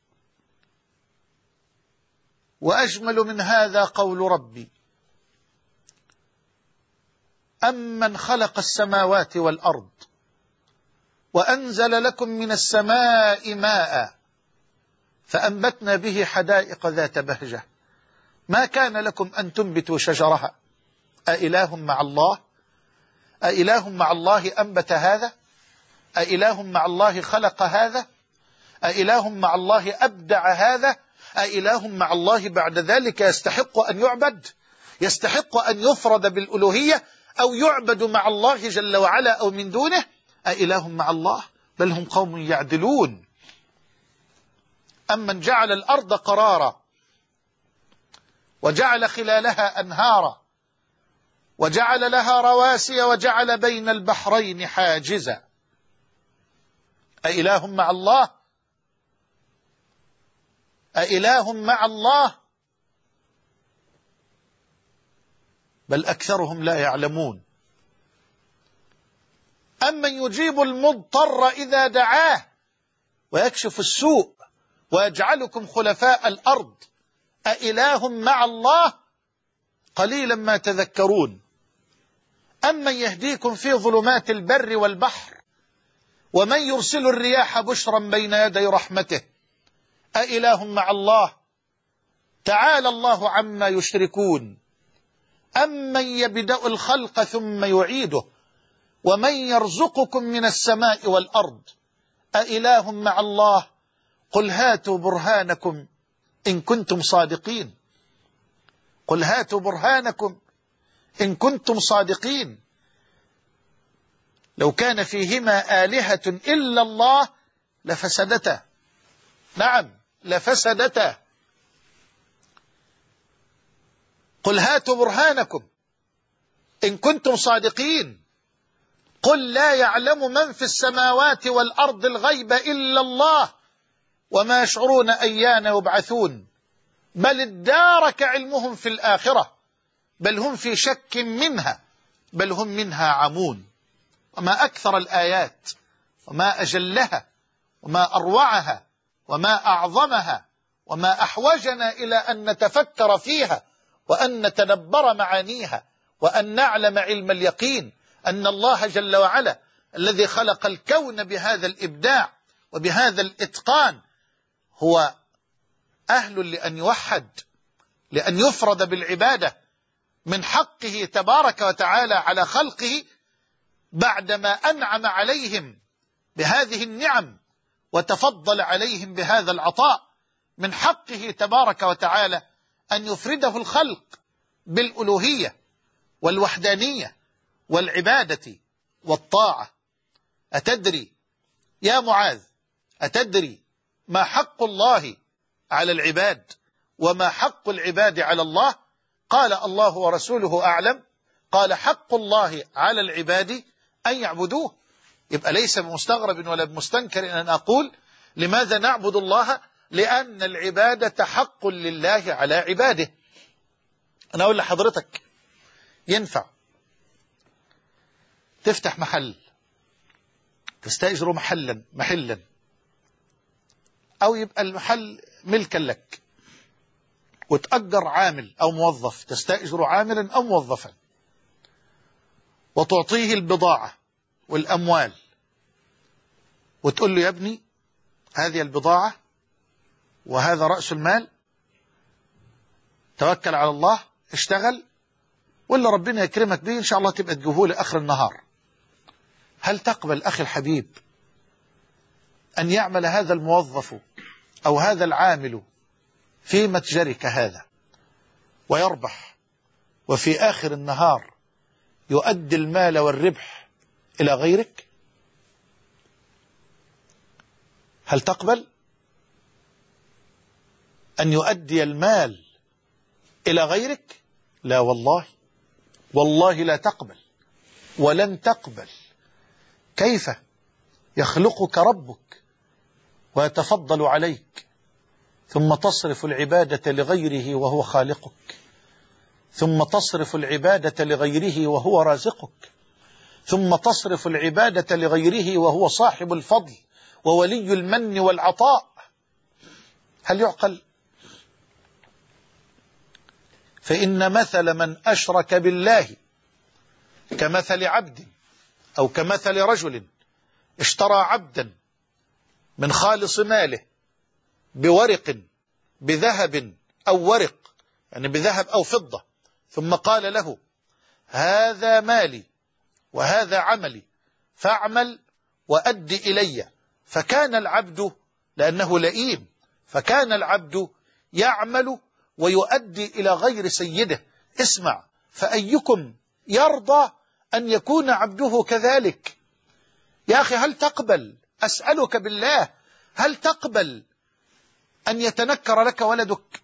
وأجمل من هذا قول ربي: أمن خلق السماوات والأرض وأنزل لكم من السماء ماء فأنبتنا به حدائق ذات بهجة ما كان لكم أن تنبتوا شجرها أإله مع الله؟ أإله مع الله أنبت هذا؟ أإله مع الله خلق هذا؟ أإله مع الله أبدع هذا؟ أإله مع الله بعد ذلك يستحق أن يعبد؟ يستحق أن يفرد بالألوهية أو يعبد مع الله جل وعلا أو من دونه؟ أإله مع الله؟ بل هم قوم يعدلون. أمن جعل الأرض قرارا وجعل خلالها أنهارا وجعل لها رواسي وجعل بين البحرين حاجزا أإله مع الله؟ أإله مع الله؟ بل أكثرهم لا يعلمون. أمن يجيب المضطر إذا دعاه ويكشف السوء ويجعلكم خلفاء الأرض أإله مع الله؟ قليلا ما تذكرون. أمن يهديكم في ظلمات البر والبحر ومن يرسل الرياح بشرا بين يدي رحمته أإله مع الله؟ تعالى الله عما يشركون. أمن يبدأ الخلق ثم يعيده ومن يرزقكم من السماء والأرض أإله مع الله؟ قل هاتوا برهانكم إن كنتم صادقين. قل هاتوا برهانكم إن كنتم صادقين. لو كان فيهما آلهة إلا الله لفسدتا. نعم لفسدتا. قل هاتوا برهانكم إن كنتم صادقين. قل لا يعلم من في السماوات والأرض الغيب إلا الله وما يشعرون أيان يبعثون بل ادارك علمهم في الآخرة بل هم في شك منها بل هم منها عمون. وما أكثر الآيات وما أجلها وما أروعها وما أعظمها وما أحوجنا إلى أن نتفكر فيها وأن نتدبر معانيها وأن نعلم علم اليقين أن الله جل وعلا الذي خلق الكون بهذا الإبداع وبهذا الإتقان هو أهل لأن يوحد، لأن يفرد بالعبادة من حقه تبارك وتعالى على خلقه بعدما أنعم عليهم بهذه النعم وتفضل عليهم بهذا العطاء. من حقه تبارك وتعالى أن يفرده الخلق بالألوهية والوحدانية والعبادة والطاعة. أتدري يا معاذ أتدري ما حق الله على العباد وما حق العباد على الله؟ قال الله ورسوله أعلم. قال حق الله على العباد أن يعبدوه. يبقى ليس بمستغرب ولا بمستنكر أن أقول لماذا نعبد الله؟ لأن العبادة حق لله على عباده. أنا أقول لحضرتك ينفع تفتح محل تستأجر محلا أو يبقى المحل ملكا لك وتأجر عامل أو موظف، تستأجر عاملا أو موظفا وتعطيه البضاعة والأموال وتقول له يا ابني هذه البضاعة وهذا رأس المال، توكل على الله اشتغل ولا ربنا يكرمك به إن شاء الله تبقى تجيبه لي آخر النهار. هل تقبل أخي الحبيب أن يعمل هذا الموظف أو هذا العامل في متجرك هذا ويربح وفي آخر النهار يؤدي المال والربح إلى غيرك؟ هل تقبل أن يؤدي المال إلى غيرك؟ لا والله، والله لا تقبل ولن تقبل. كيف يخلقك ربك ويتفضل عليك، ثم تصرف العبادة لغيره وهو خالقك، ثم تصرف العبادة لغيره وهو رازقك، ثم تصرف العبادة لغيره وهو صاحب الفضل وولي المن والعطاء. هل يعقل؟ فإن مثل من أشرك بالله كمثل عبد أو كمثل رجل اشترى عبدا من خالص ماله بورق، بذهب أو ورق، يعني بذهب أو فضة، ثم قال له هذا مالي وهذا عملي فاعمل وأد إلي. فكان العبد، لأنه لئيم، فكان العبد يعمل ويؤدي إلى غير سيده. اسمع، فأيكم يرضى أن يكون عبده كذلك؟ يا أخي هل تقبل، أسألك بالله، هل تقبل أن يتنكر لك ولدك،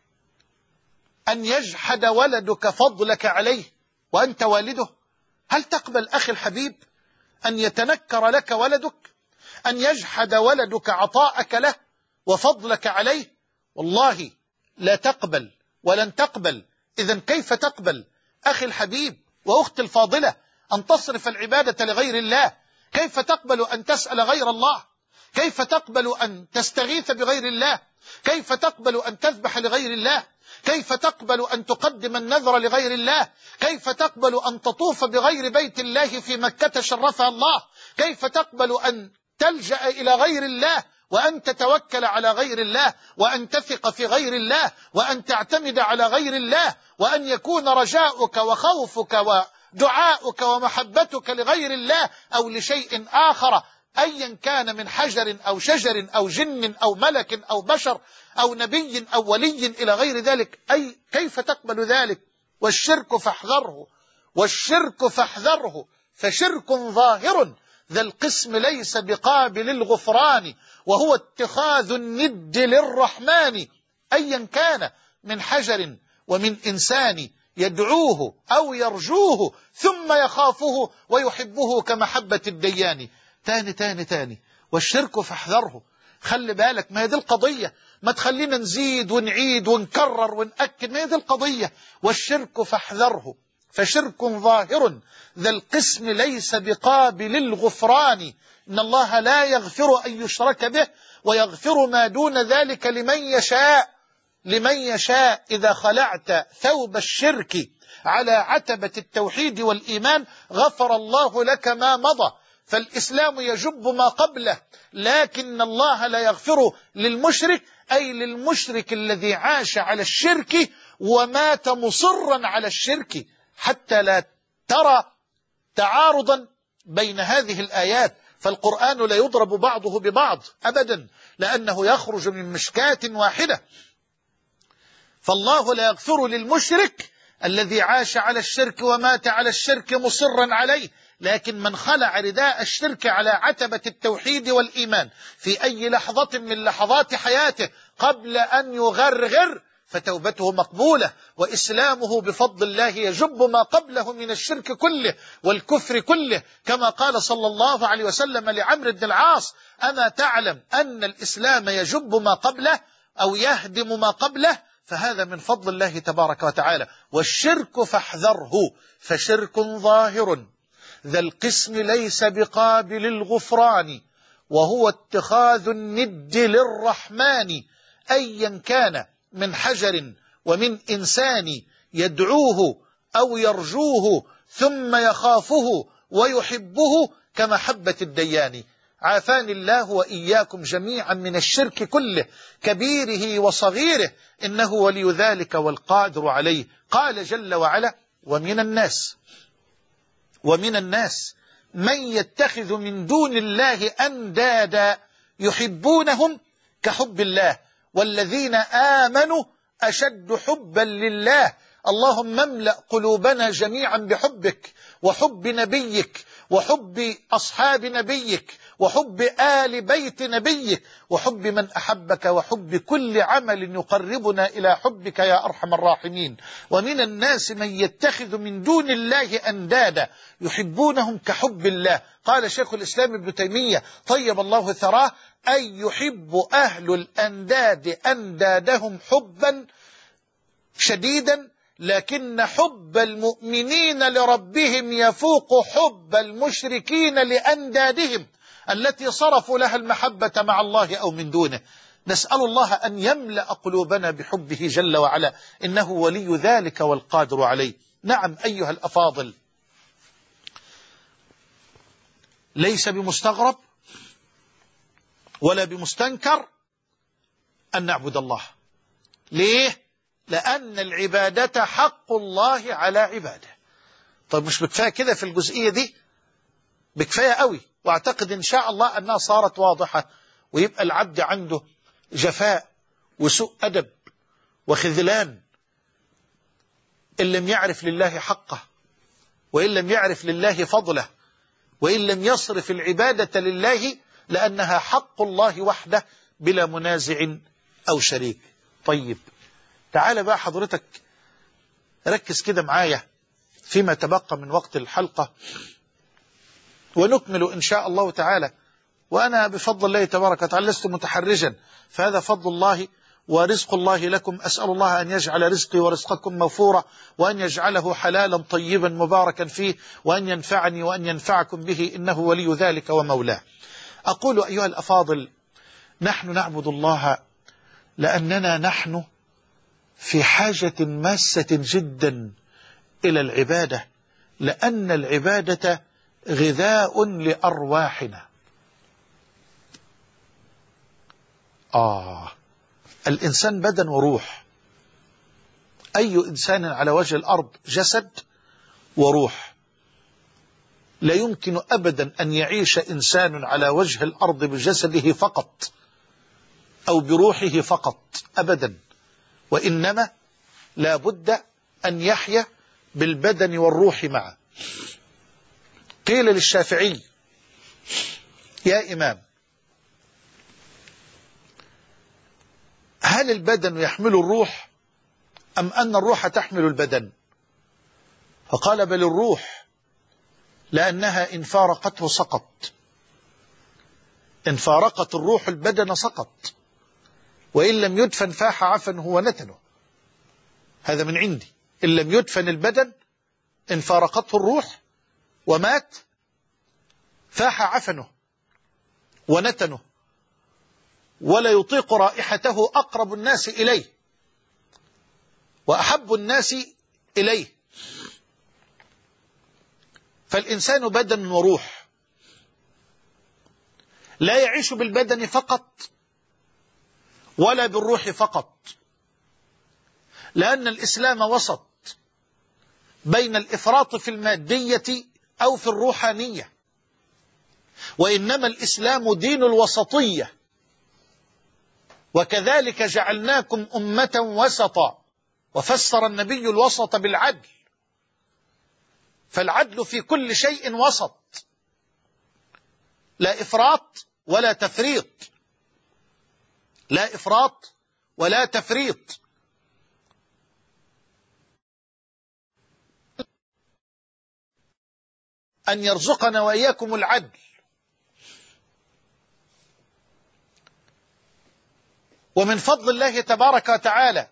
أن يجحد ولدك فضلك عليه وأنت والده؟ هل تقبل أخي الحبيب أن يتنكر لك ولدك، أن يجحد ولدك عطاءك له وفضلك عليه؟ والله لا تقبل ولن تقبل. إذن كيف تقبل أخي الحبيب وأختي الفاضلة أن تصرف العبادة لغير الله؟ كيف تقبل أن تسأل غير الله؟ كيف تقبل أن تستغيث بغير الله؟ كيف تقبل أن تذبح لغير الله؟ كيف تقبل أن تقدم النذر لغير الله؟ كيف تقبل أن تطوف بغير بيت الله في مكة شرفها الله؟ كيف تقبل أن تلجأ إلى غير الله وأن تتوكل على غير الله وأن تثق في غير الله وأن تعتمد على غير الله وأن يكون رجاؤك وخوفك ودعاؤك ومحبتك لغير الله أو لشيء آخر أيا كان من حجر أو شجر أو جن أو ملك أو بشر أو نبي أو ولي إلى غير ذلك؟ أي كيف تقبل ذلك؟ والشرك فاحذره، والشرك فاحذره، فشرك ظاهر ذا القسم ليس بقابل الغفران، وهو اتخاذ الند للرحمن أيا كان من حجر ومن إنسان يدعوه أو يرجوه ثم يخافه ويحبه كمحبة الديان. تاني والشرك فاحذره. خلي بالك، ما هي دي القضية، ما تخلينا نزيد ونعيد ونكرر ونأكد، ما هي دي القضية. والشرك فاحذره فشرك ظاهر ذا القسم ليس بقابل الغفران، إن الله لا يغفر أن يشرك به ويغفر ما دون ذلك لمن يشاء. إذا خلعت ثوب الشرك على عتبة التوحيد والإيمان غفر الله لك ما مضى. فالإسلام يجب ما قبله، لكن الله لا يغفر للمشرك، أي للمشرك الذي عاش على الشرك ومات مصرا على الشرك، حتى لا ترى تعارضا بين هذه الآيات. فالقرآن لا يضرب بعضه ببعض أبدا، لأنه يخرج من مشكاة واحدة. فالله لا يغفر للمشرك الذي عاش على الشرك ومات على الشرك مصرا عليه، لكن من خلع رداء الشرك على عتبة التوحيد والإيمان في أي لحظة من لحظات حياته قبل أن يغرغر فتوبته مقبولة، وإسلامه بفضل الله يجب ما قبله من الشرك كله والكفر كله، كما قال صلى الله عليه وسلم لعمرو بن العاص: أما تعلم أن الإسلام يجب ما قبله أو يهدم ما قبله؟ فهذا من فضل الله تبارك وتعالى. والشرك فاحذره فشرك ظاهر ذا القسم ليس بقابل الغفران، وهو اتخاذ الند للرحمن أيا كان من حجر ومن إنسان يدعوه أو يرجوه ثم يخافه ويحبه كمحبة الديان. عافاني الله وإياكم جميعا من الشرك كله كبيره وصغيره، إنه ولي ذلك والقادر عليه. قال جل وعلا: ومن الناس من يتخذ من دون الله أندادا يحبونهم كحب الله والذين آمنوا أشد حبا لله. اللهم املأ قلوبنا جميعا بحبك وحب نبيك وحب أصحاب نبيك وحب آل بيت نبيه وحب من أحبك وحب كل عمل يقربنا إلى حبك يا أرحم الراحمين. ومن الناس من يتخذ من دون الله أندادا يحبونهم كحب الله. قال شيخ الإسلام ابن تيمية طيب الله ثراه: أي يحب أهل الأنداد أندادهم حبا شديدا، لكن حب المؤمنين لربهم يفوق حب المشركين لأندادهم التي صرفوا لها المحبة مع الله أو من دونه. نسأل الله أن يملأ قلوبنا بحبه جل وعلا، إنه ولي ذلك والقادر عليه. نعم أيها الأفاضل، ليس بمستغرب ولا بمستنكر أن نعبد الله. ليه؟ لأن العبادة حق الله على عباده. طيب مش بكفاية كده في الجزئية دي؟ بكفاية قوي، واعتقد إن شاء الله أنها صارت واضحة، ويبقى العبد عنده جفاء وسوء أدب وخذلان إن لم يعرف لله حقه، وإن لم يعرف لله فضله، وإن لم يصرف العبادة لله، لأنها حق الله وحده بلا منازع أو شريك. طيب تعال بقى حضرتك ركز كده معايا فيما تبقى من وقت الحلقة، ونكمل إن شاء الله تعالى. وأنا بفضل الله تبارك وتعالى لست متحرجا، فهذا فضل الله ورزق الله لكم. أسأل الله أن يجعل رزقي ورزقكم موفورا، وأن يجعله حلالا طيبا مباركا فيه، وأن ينفعني وأن ينفعكم به، إنه ولي ذلك ومولاه. أقول أيها الأفاضل، نحن نعبد الله لأننا نحن في حاجة ماسة جدا إلى العبادة، لأن العبادة غذاء لأرواحنا. الإنسان بدن وروح. أي إنسان على وجه الأرض جسد وروح. لا يمكن أبدا أن يعيش إنسان على وجه الأرض بجسده فقط أو بروحه فقط أبدا، وإنما لا بد أن يحيا بالبدن والروح معا. قيل للشافعي: يا إمام، هل البدن يحمل الروح أم أن الروح تحمل البدن؟ فقال: بل الروح، لأنها إن فارقته سقط. إن فارقت الروح البدن سقط، وإن لم يدفن فاح عفنه ونتنه. هذا من عندي. إن لم يدفن البدن، إن فارقته الروح ومات، فاح عفنه ونتنه، ولا يطيق رائحته أقرب الناس إليه وأحب الناس إليه. فالإنسان بدن وروح، لا يعيش بالبدن فقط ولا بالروح فقط، لأن الإسلام وسط بين الإفراط في المادية أو في الروحانية، وإنما الإسلام دين الوسطية. وكذلك جعلناكم أمة وسطا، وفسر النبي الوسط بالعدل. فالعدل في كل شيء وسط، لا إفراط ولا تفريط، لا إفراط ولا تفريط. أن يرزقنا وإياكم العدل. ومن فضل الله تبارك وتعالى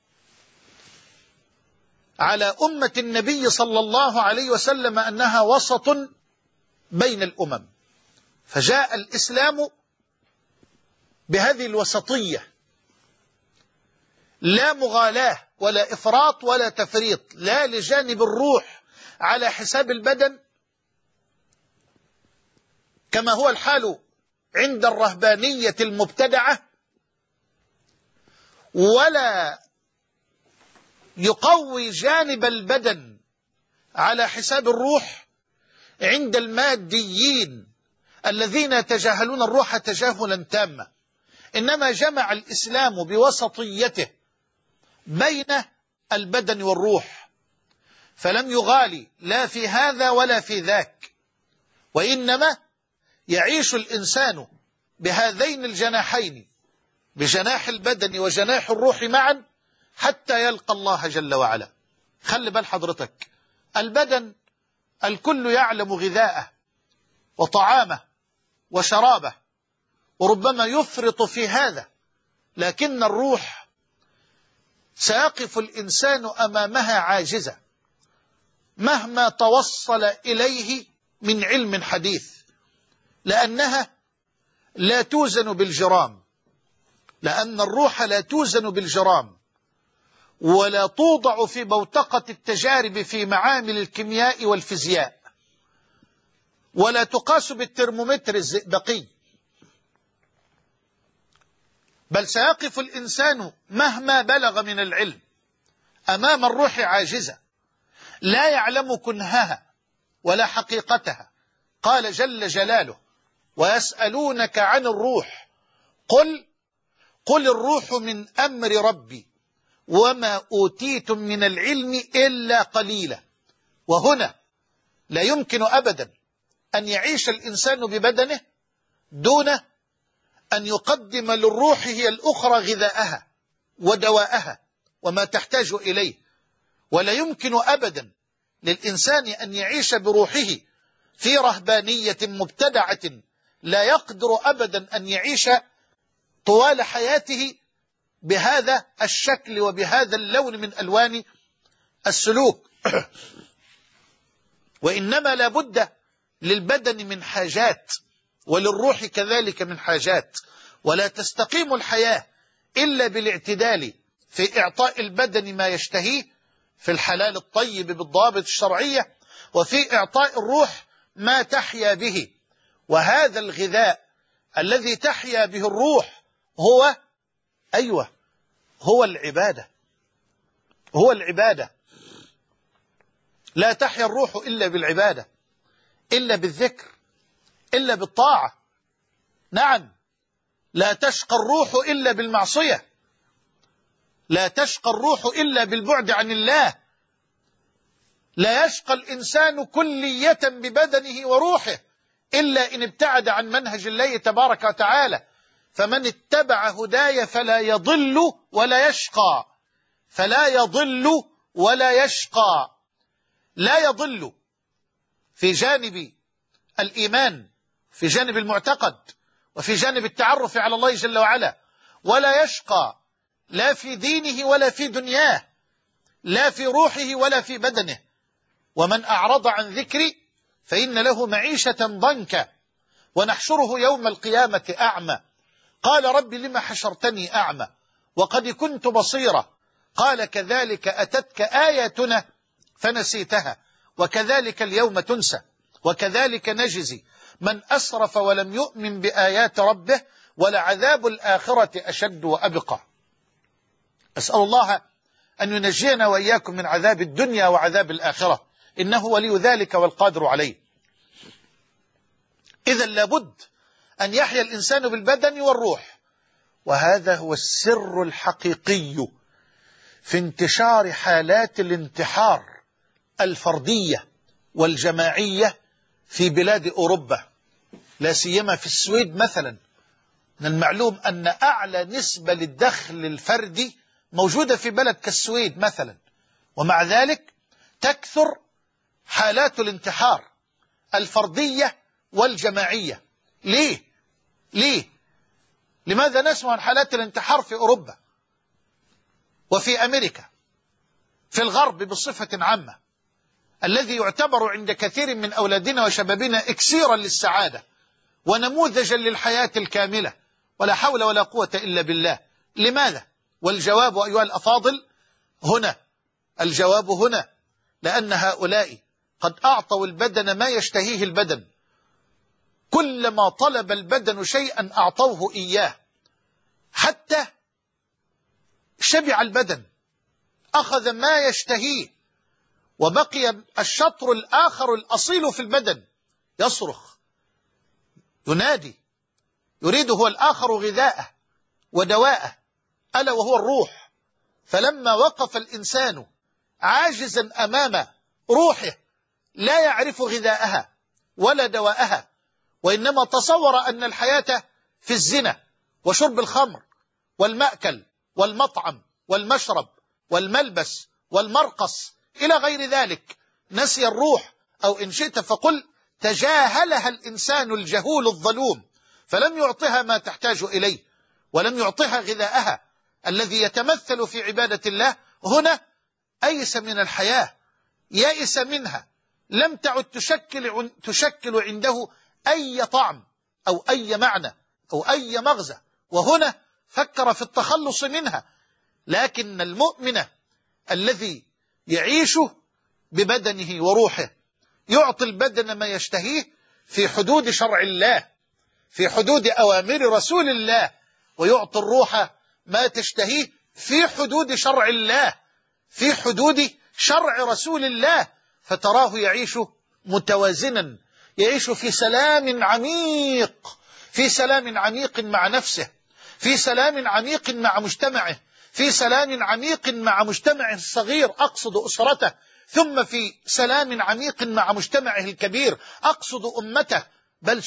على أمة النبي صلى الله عليه وسلم أنها وسط بين الأمم، فجاء الإسلام بهذه الوسطية، لا مغالاة ولا إفراط ولا تفريط، لا لجانب الروح على حساب البدن كما هو الحال عند الرهبانية المبتدعة، ولا يقوي جانب البدن على حساب الروح عند الماديين الذين يتجاهلون الروح تجاهلا تاما. إنما جمع الإسلام بوسطيته بين البدن والروح، فلم يغالي لا في هذا ولا في ذاك، وإنما يعيش الإنسان بهذين الجناحين، بجناح البدن وجناح الروح معا، حتى يلقى الله جل وعلا. خلي بال حضرتك، البدن الكل يعلم غذاءه وطعامه وشرابه، وربما يفرط في هذا، لكن الروح سيقف الإنسان أمامها عاجزة مهما توصل إليه من علم حديث، لأنها لا توزن بالجرام، لأن الروح لا توزن بالجرام، ولا توضع في بوتقة التجارب في معامل الكيمياء والفيزياء، ولا تقاس بالترمومتر الزئبقي، بل سيقف الإنسان مهما بلغ من العلم أمام الروح عاجزة، لا يعلم كنهها ولا حقيقتها. قال جل جلاله: ويسألونك عن الروح قل الروح من أمر ربي وما أوتيتم من العلم إلا قليلا. وهنا لا يمكن أبدا أن يعيش الإنسان ببدنه دون أن يقدم للروح هي الأخرى غذاءها ودواءها وما تحتاج إليه. ولا يمكن أبدا للإنسان أن يعيش بروحه في رهبانية مبتدعة لا يقدر أبدا أن يعيش طوال حياته بهذا الشكل وبهذا اللون من ألوان السلوك. وإنما لا بد للبدن من حاجات، وللروح كذلك من حاجات، ولا تستقيم الحياة إلا بالاعتدال في إعطاء البدن ما يشتهيه في الحلال الطيب بالضوابط الشرعية، وفي إعطاء الروح ما تحيا به. وهذا الغذاء الذي تحيا به الروح هو العبادة. هو العبادة. لا تحيا الروح إلا بالعبادة، إلا بالذكر، إلا بالطاعة. نعم، لا تشقى الروح إلا بالمعصية، لا تشقى الروح إلا بالبعد عن الله. لا يشقى الإنسان كلية ببدنه وروحه إلا إن ابتعد عن منهج الله تبارك وتعالى. فمن اتبع هداي فلا يضل ولا يشقى، فلا يضل ولا يشقى. لا يضل في جانب الإيمان، في جانب المعتقد، وفي جانب التعرف على الله جل وعلا، ولا يشقى لا في دينه ولا في دنياه، لا في روحه ولا في بدنه. ومن أعرض عن ذكري فإن له معيشة ضنكا ونحشره يوم القيامة أعمى. قال رب لما حشرتني أعمى وقد كنت بصيرا. قال كذلك أتتك آياتنا فنسيتها وكذلك اليوم تنسى وكذلك نجزي من أسرف ولم يؤمن بآيات ربه ولعذاب الآخرة أشد وأبقى. أسأل الله أن ينجينا وإياكم من عذاب الدنيا وعذاب الآخرة، إنه ولي ذلك والقادر عليه. إذن لابد أن يحيا الإنسان بالبدن والروح، وهذا هو السر الحقيقي في انتشار حالات الانتحار الفردية والجماعية في بلاد أوروبا، لا سيما في السويد مثلا. من المعلوم أن أعلى نسبة للدخل الفردي موجودة في بلد كالسويد مثلا، ومع ذلك تكثر حالات الانتحار الفردية والجماعية. ليه؟ لماذا نسمع عن حالات الانتحار في أوروبا وفي أمريكا، في الغرب بصفة عامة، الذي يعتبر عند كثير من أولادنا وشبابنا إكسيرا للسعادة ونموذجا للحياة الكاملة، ولا حول ولا قوة إلا بالله؟ لماذا؟ والجواب أيها الأفاضل هنا، الجواب هنا لأن هؤلاء قد أعطوا البدن ما يشتهيه البدن. كلما طلب البدن شيئا أعطوه إياه، حتى شبع البدن، أخذ ما يشتهيه، وبقي الشطر الآخر الأصيل في البدن يصرخ ينادي يريد هو الآخر غذاءه ودواءه، ألا وهو الروح. فلما وقف الإنسان عاجزا أمام روحه لا يعرف غذاءها ولا دواءها وإنما تصور أن الحياة في الزنا وشرب الخمر والمأكل والمطعم والمشرب والملبس والمرقص إلى غير ذلك. نسي الروح، أو إن شئت فقل تجاهلها الإنسان الجهول الظلوم، فلم يعطها ما تحتاج إليه، ولم يعطها غذاءها الذي يتمثل في عبادة الله. هنا أيس من الحياة، يائس منها، لم تعد تشكل عنده أي طعم أو أي معنى أو أي مغزى، وهنا فكر في التخلص منها. لكن المؤمن الذي يعيش ببدنه وروحه يعطي البدن ما يشتهيه في حدود شرع الله، في حدود أوامر رسول الله، ويعطي الروح ما تشتهيه في حدود شرع الله، في حدود شرع رسول الله. فتراه يعيش متوازنا، يعيش في سلام عميق، في سلام عميق مع نفسه، في سلام عميق مع مجتمعه، في سلام عميق مع مجتمعه الصغير، أقصد أسرته، ثم في سلام عميق مع مجتمعه الكبير، أقصد أمته، بل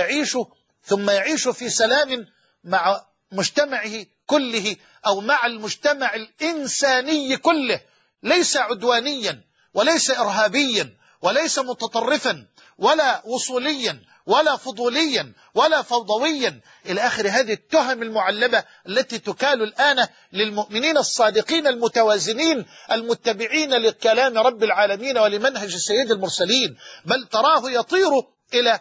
ثم يعيش في سلام مع مجتمعه كله، أو مع المجتمع الإنساني كله، ليس عدوانيا وليس إرهابيا وليس متطرفا ولا وصوليا ولا فضوليا ولا فوضويا إلى آخر هذه التهم المعلبة التي تكال الآن للمؤمنين الصادقين المتوازنين المتبعين لكلام رب العالمين ولمنهج سيد المرسلين. بل تراه يطير إلى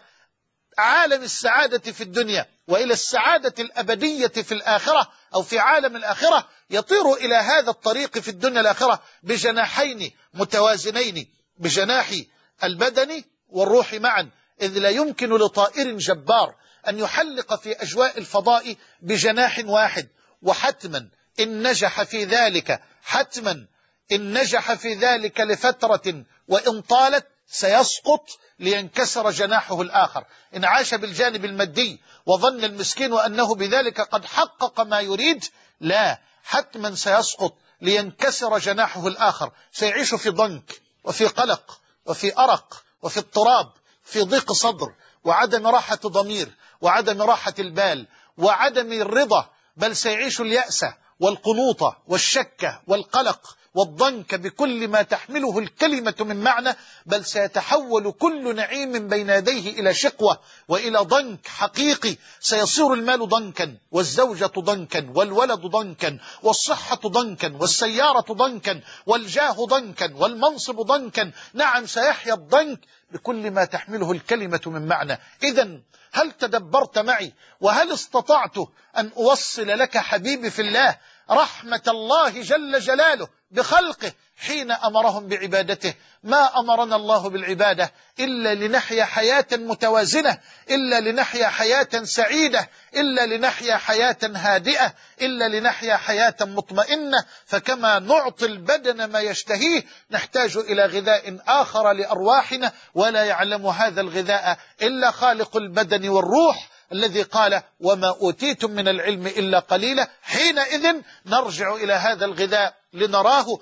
عالم السعادة في الدنيا وإلى السعادة الأبدية في الآخرة، أو في عالم الآخرة، يطير إلى هذا الطريق في الدنيا الآخرة بجناحين متوازنين، بجناح البدن والروح معا، إذ لا يمكن لطائر جبار أن يحلق في أجواء الفضاء بجناح واحد. وحتما إن نجح في ذلك، حتما إن نجح في ذلك لفترة وإن طالت سيسقط لينكسر جناحه الآخر. إن عاش بالجانب المادي وظن المسكين أنه بذلك قد حقق ما يريد، لا، حتما سيسقط لينكسر جناحه الآخر، سيعيش في ضنك وفي قلق وفي أرق وفي اضطراب، في ضيق صدر وعدم راحة ضمير وعدم راحة البال وعدم الرضا، بل سيعيش اليأس والقنوط والشك والقلق والضنك بكل ما تحمله الكلمة من معنى، بل سيتحول كل نعيم بين يديه إلى شقوة وإلى ضنك حقيقي. سيصير المال ضنكا، والزوجة ضنكا، والولد ضنكا، والصحة ضنكا، والسيارة ضنكا، والجاه ضنكا، والمنصب ضنكا. نعم، سيحيا الضنك بكل ما تحمله الكلمة من معنى. إذن هل تدبرت معي وهل استطعت أن أوصل لك حبيبي في الله رحمة الله جل جلاله بخلقه حين أمرهم بعبادته؟ ما أمرنا الله بالعبادة إلا لنحيا حياة متوازنة، إلا لنحيا حياة سعيدة، إلا لنحيا حياة هادئة، إلا لنحيا حياة مطمئنة. فكما نعطي البدن ما يشتهيه نحتاج إلى غذاء آخر لأرواحنا، ولا يعلم هذا الغذاء إلا خالق البدن والروح الذي قال وما أوتيتم من العلم إلا قليلا. حينئذ نرجع إلى هذا الغذاء لنراه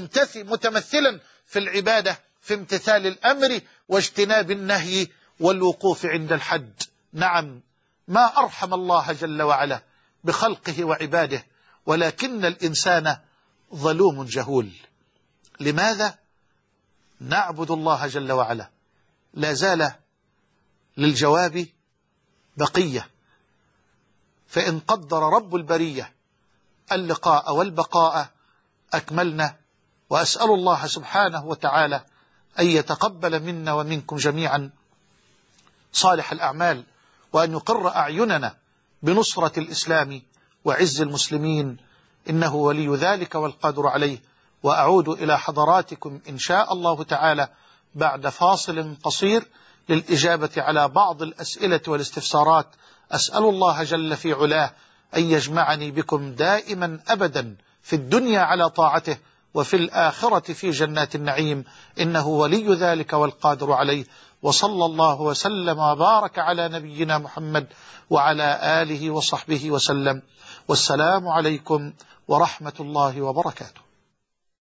متمثلا في العبادة، في امتثال الأمر واجتناب النهي والوقوف عند الحد. نعم، ما أرحم الله جل وعلا بخلقه وعباده، ولكن الإنسان ظلوم جهول. لماذا نعبد الله جل وعلا؟ لا زال للجواب بقية. فإن قدر رب البرية اللقاء والبقاء أكملنا، وأسأل الله سبحانه وتعالى أن يتقبل منا ومنكم جميعا صالح الأعمال، وأن يقر أعيننا بنصرة الإسلام وعز المسلمين، إنه ولي ذلك والقادر عليه. وأعود إلى حضراتكم إن شاء الله تعالى بعد فاصل قصير للإجابة على بعض الأسئلة والاستفسارات. أسأل الله جل في علاه أن يجمعني بكم دائما أبدا في الدنيا على طاعته، وفي الآخرة في جنات النعيم، إنه ولي ذلك والقادر عليه. وصلى الله وسلم وبارك على نبينا محمد وعلى آله وصحبه وسلم. والسلام عليكم ورحمة الله وبركاته.